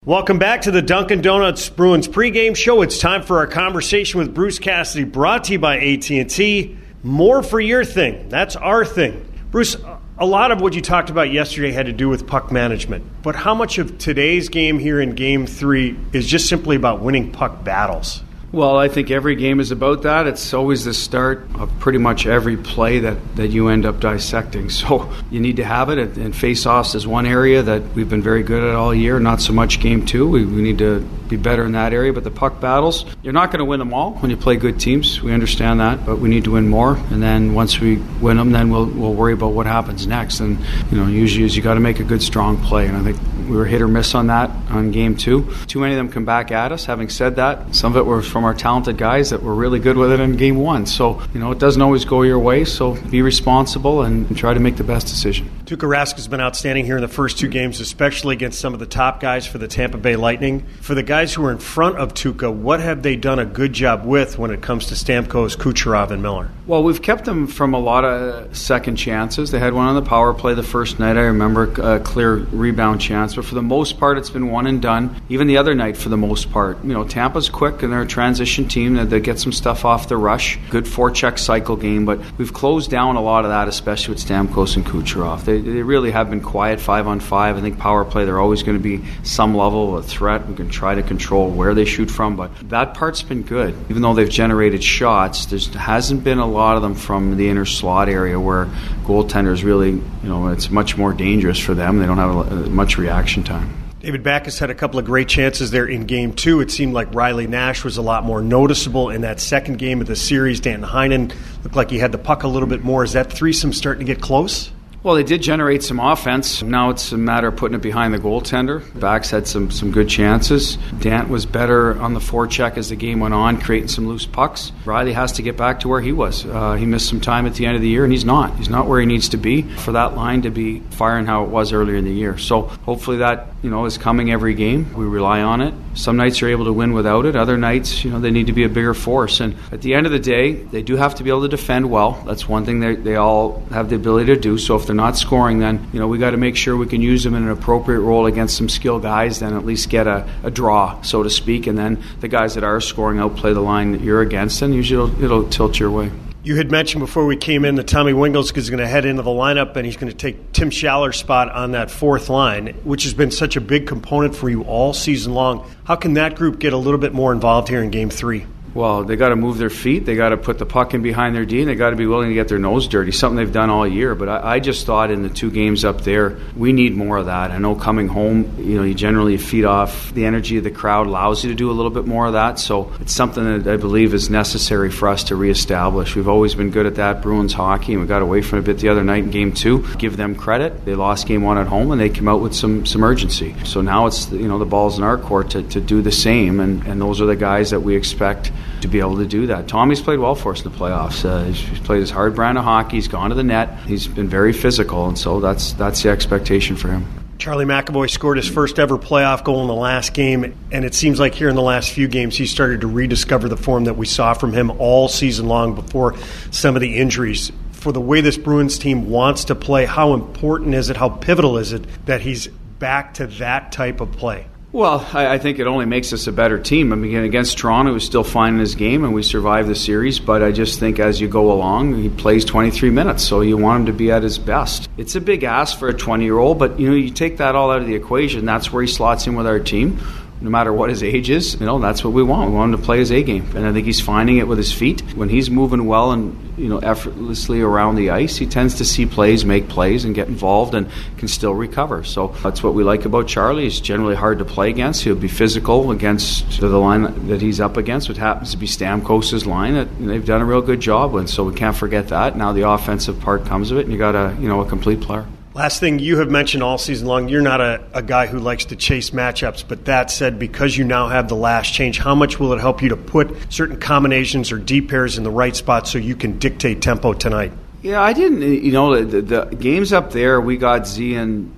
Welcome back to the Dunkin' Donuts Bruins pregame show. It's time for our conversation with Bruce Cassidy, brought to you by AT&T. More for your thing. That's our thing. Bruce, a lot of what you talked about yesterday had to do with puck management. But how much of today's game here in Game 3 is just simply about winning puck battles? Well, I think every game is about that. It's always the start of pretty much every play that you end up dissecting. So you need to have it, and face-offs is one area that we've been very good at all year, not so much Game 2. We need to be better in that area. But the puck battles, you're not going to win them all when you play good teams. We understand that, but we need to win more. And then once we win them, then we'll worry about what happens next. And, usually you got to make a good, strong play. And I think we were hit or miss on that on Game 2. Too many of them come back at us. Having said that, some of it were from our talented guys that were really good with it in Game 1. So, it doesn't always go your way, so be responsible and try to make the best decision. Tuukka Rask has been outstanding here in the first two games, especially against some of the top guys for the Tampa Bay Lightning. For the guys who are in front of Tuukka, what have they done a good job with when it comes to Stamkos, Kucherov, and Miller? Well, we've kept them from a lot of second chances. They had one on the power play the first night. I remember a clear rebound chance, but for the most part, it's been one and done. Even the other night, for the most part. Tampa's quick, and they're a transition team that they get some stuff off the rush. Good forecheck cycle game, but we've closed down a lot of that, especially with Stamkos and Kucherov. They really have been quiet 5-on-5. I think power play, they're always going to be some level of a threat. We can try to control where they shoot from, but that part's been good. Even though they've generated shots, there hasn't been a lot of them from the inner slot area where goaltenders really, it's much more dangerous for them. They don't have much reaction time. David Backes had a couple of great chances there in Game 2. It seemed like Riley Nash was a lot more noticeable in that second game of the series. Danton Heinen looked like he had the puck a little bit more. Is that threesome starting to get close? Well, they did generate some offense. Now it's a matter of putting it behind the goaltender. Bax had some good chances. Dant was better on the forecheck as the game went on, creating some loose pucks. Riley has to get back to where he was. He missed some time at the end of the year, and he's not. He's not where he needs to be for that line to be firing how it was earlier in the year. So hopefully that, is coming every game. We rely on it. Some nights you're able to win without it. Other nights, they need to be a bigger force. And at the end of the day, they do have to be able to defend well. That's one thing they all have the ability to do. So if they're not scoring, then we got to make sure we can use them in an appropriate role against some skilled guys, then at least get a draw, so to speak, and then the guys that are scoring outplay the line that you're against, and usually it'll tilt your way. You had mentioned before we came in that Tommy Wingels is going to head into the lineup, and he's going to take Tim Schaller's spot on that fourth line, which has been such a big component for you all season long. How can that group get a little bit more involved here in Game 3? Well, they got to move their feet. They got to put the puck in behind their D, and they got to be willing to get their nose dirty, something they've done all year. But I just thought in the two games up there, we need more of that. I know coming home, you generally feed off the energy of the crowd, allows you to do a little bit more of that. So it's something that I believe is necessary for us to reestablish. We've always been good at that, Bruins hockey, and we got away from it a bit the other night in Game 2. Give them credit. They lost Game 1 at home, and they came out with some urgency. So now it's the ball's in our court to do the same, and those are the guys that we expect to be able to do that. Tommy's played well for us in the playoffs. He's played his hard brand of hockey. He's gone to the net. He's been very physical, and so that's the expectation for him. Charlie McAvoy scored his first ever playoff goal in the last game, and it seems like here in the last few games he started to rediscover the form that we saw from him all season long before some of the injuries. For the way this Bruins team wants to play, how important is it, how pivotal is it that he's back to that type of play? Well, I think it only makes us a better team. I mean, against Toronto, he was still fine in his game, and we survived the series. But I just think as you go along, he plays 23 minutes, so you want him to be at his best. It's a big ask for a 20-year-old, but you take that all out of the equation. That's where he slots in with our team. No matter what his age is, that's what we want. We want him to play his A game, and I think he's finding it with his feet. When he's moving well and effortlessly around the ice, he tends to see plays, make plays, and get involved, and can still recover. So that's what we like about Charlie. He's generally hard to play against. He'll be physical against the line that he's up against, which happens to be Stamkos' line that they've done a real good job with. So we can't forget that. Now the offensive part comes of it, and you got a complete player. Last thing, you have mentioned all season long, you're not a guy who likes to chase matchups, but that said, because you now have the last change, how much will it help you to put certain combinations or D pairs in the right spot so you can dictate tempo tonight? Yeah, I didn't, the games up there, we got Z and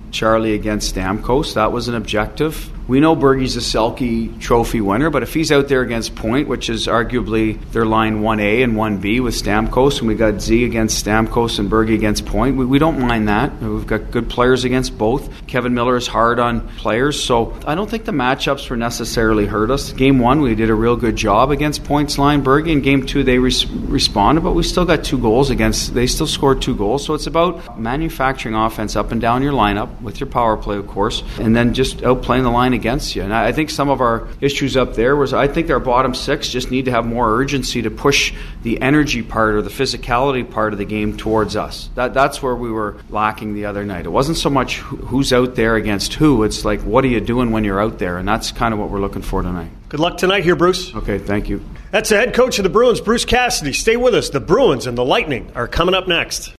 Charlie against Stamkos. That was an objective. We know Bergie's a Selke Trophy winner, but if he's out there against Point, which is arguably their line 1A and 1B with Stamkos, and we got Z against Stamkos and Bergie against Point, we don't mind that. We've got good players against both. Kevin Miller is hard on players, so I don't think the matchups were necessarily hurt us. Game 1, we did a real good job against Point's line, Bergie. In Game 2, they responded, but we still got 2 goals against. They still scored 2 goals, so it's about manufacturing offense up and down your lineup with your power play, of course, and then just outplaying the line against you. And I think some of our issues up there was I think our bottom 6 just need to have more urgency to push the energy part or the physicality part of the game towards us. That's where we were lacking the other night. It wasn't so much who's out there against who. It's like, what are you doing when you're out there? And that's kind of what we're looking for tonight. Good luck tonight here, Bruce. Okay, thank you. That's the head coach of the Bruins, Bruce Cassidy. Stay with us. The Bruins and the Lightning are coming up next.